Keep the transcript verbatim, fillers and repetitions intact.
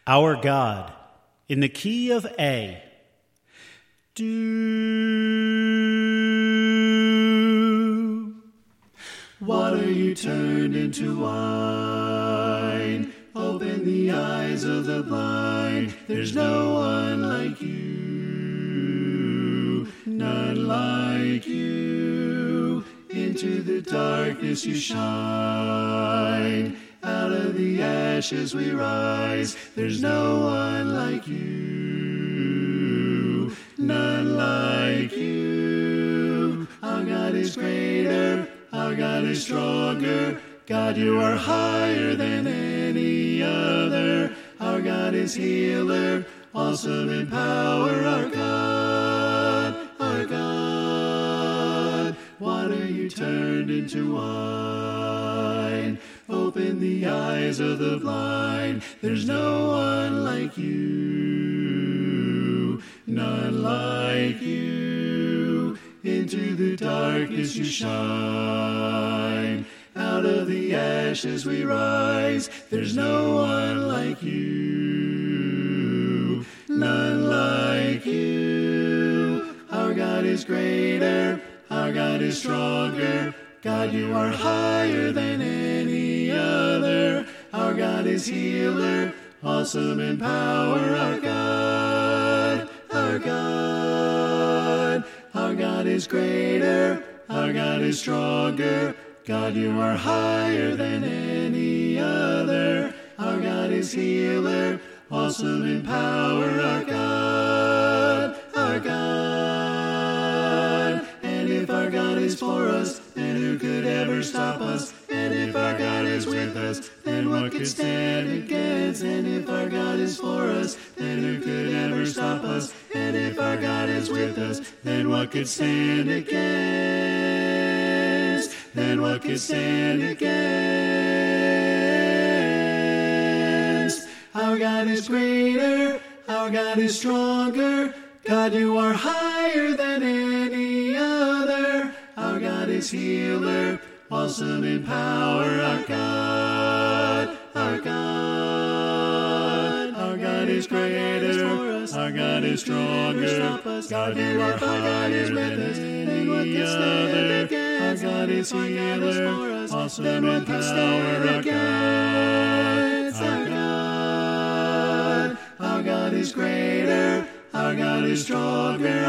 Our God, in the key of A. Do. Water you turned into wine. Open the eyes of the blind. There's no one like you. None like you. Into the darkness you shine. Out of the ashes we rise. There's no one like you. None like you. Our God is greater. Our God is stronger. God, you are higher than any other. Our God is healer. Awesome in power. Our God. Our God. Water you turned into wine. Open the eyes of the blind. There's no one like you. None like you. Into the darkness you shine. Out of the ashes we rise. There's no one like you. None like you. Our God is greater. Our God is stronger. God, you are higher than any other. Our God is healer, awesome in power. Our God, our God, our God is greater. Our God is stronger. God, you are higher than any other. Our God is healer, awesome in power. Our God, our God. And if our God is for us, then who could ever stop us? And if our God is with us, then what could stand against? And if our God is for us, then who could ever stop us? And if our God is with us, then what could stand against? Then what could stand against? Our God is greater, our God is stronger. God, you are higher than any other. Our God is healer, awesome in power. Our God, our God, our God is greater. Our God is stronger. God, you are higher than any other. Our God is healer, awesome in power. Our God, our God, our God is greater. Our God is stronger.